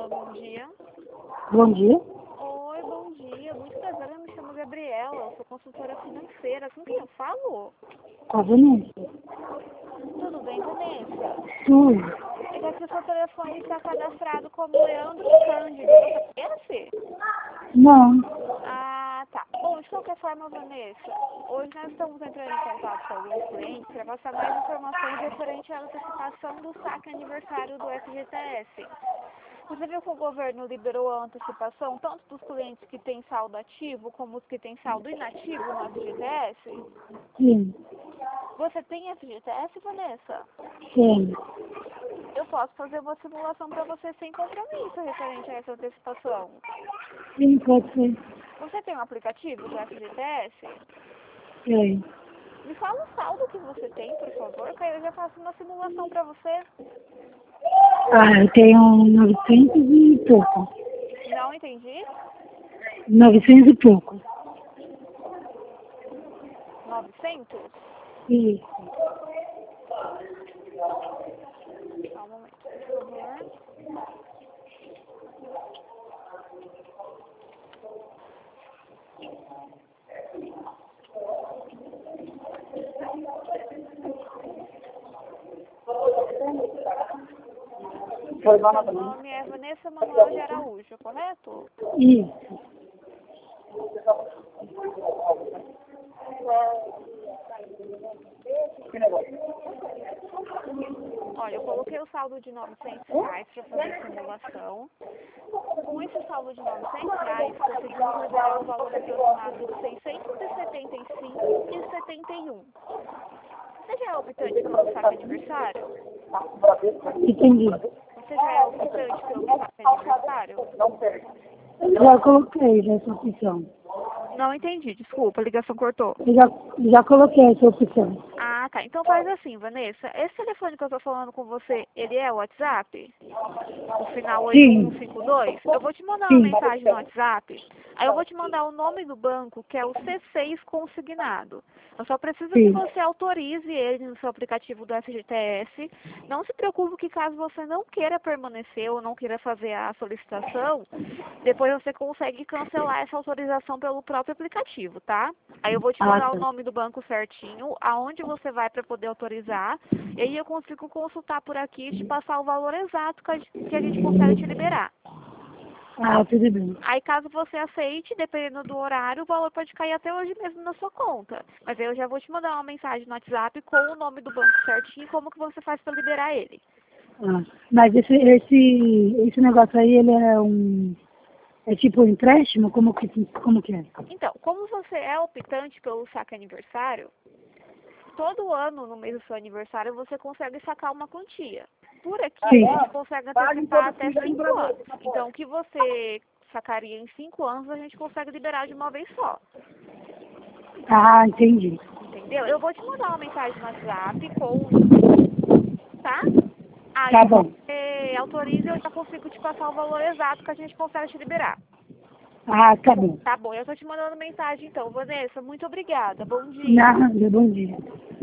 Alô, bom dia. Bom dia. Oi, bom dia. Muito prazer, eu me chamo Gabriela, eu sou consultora financeira. Com quem eu falo? Com a Vanessa. Tudo bem, Vanessa? Tudo. É que aqui o seu telefone está cadastrado como Leandro Cândido. Você conhece? Não. Ah, tá. Bom, de qualquer forma, Vanessa, hoje nós estamos entrando em contato com alguns clientes para passar mais informações referente à antecipação do saque aniversário do FGTS. Você viu que o governo liberou a antecipação tanto dos clientes que têm saldo ativo como os que têm saldo inativo no FGTS? Sim. Você tem FGTS, Vanessa? Sim. Eu posso fazer uma simulação para você sem compromisso referente a essa antecipação. Sim, pode ser. Você tem um aplicativo do FGTS? Sim. Me fala o saldo que você tem, por favor, que aí eu já faço uma simulação para você. Eu tenho 900 e pouco. Não entendi? 900 e pouco. 900? Isso. Só um momento, por favor. Foi Seu nome é Vanessa Manuel de Araújo, correto? Isso. Olha, eu coloquei o saldo de R$ 900 para fazer a simulação. Com esse saldo de R$ 900, conseguimos liberar um valor aproximado de R$ 675,71. Você já é optante pelo saque aniversário? Entendi. Você já é optante pelo saque aniversário? Já coloquei essa opção. Não entendi, desculpa, a ligação cortou. Já coloquei essa opção. Ah, tá. Então faz assim, Vanessa. Esse telefone que eu tô falando com você, ele é o WhatsApp? O final Sim. 8152? Eu vou te mandar uma Sim. mensagem no WhatsApp. Aí eu vou te mandar o nome do banco, que é o C6 consignado. Eu só preciso que Sim. você autorize ele no seu aplicativo do FGTS. Não se preocupe que caso você não queira permanecer ou não queira fazer a solicitação, depois você consegue cancelar essa autorização pelo próprio aplicativo, tá? Aí eu vou te mandar o Tá. nome do banco certinho, aonde você vai para poder autorizar, e aí eu consigo consultar por aqui e te passar o valor exato que a gente consegue te liberar. Tudo bem. Aí caso você aceite, dependendo do horário, o valor pode cair até hoje mesmo na sua conta. Mas aí eu já vou te mandar uma mensagem no WhatsApp com o nome do banco certinho e como que você faz para liberar ele. Mas esse negócio aí, ele é tipo um empréstimo? Como que é? Então, como você é optante pelo saque aniversário, todo ano, no mês do seu aniversário, você consegue sacar uma quantia. Por aqui, Sim. a gente consegue antecipar até 5 anos. Então, o que você sacaria em 5 anos, a gente consegue liberar de uma vez só. Entendi. Entendeu? Eu vou te mandar uma mensagem no WhatsApp com... Tá? Aí Tá bom. você autoriza e eu já consigo te passar o valor exato que a gente consegue te liberar. Tá bom. Tá bom, eu tô te mandando mensagem então. Vanessa, muito obrigada. Bom dia. Nada, bom dia.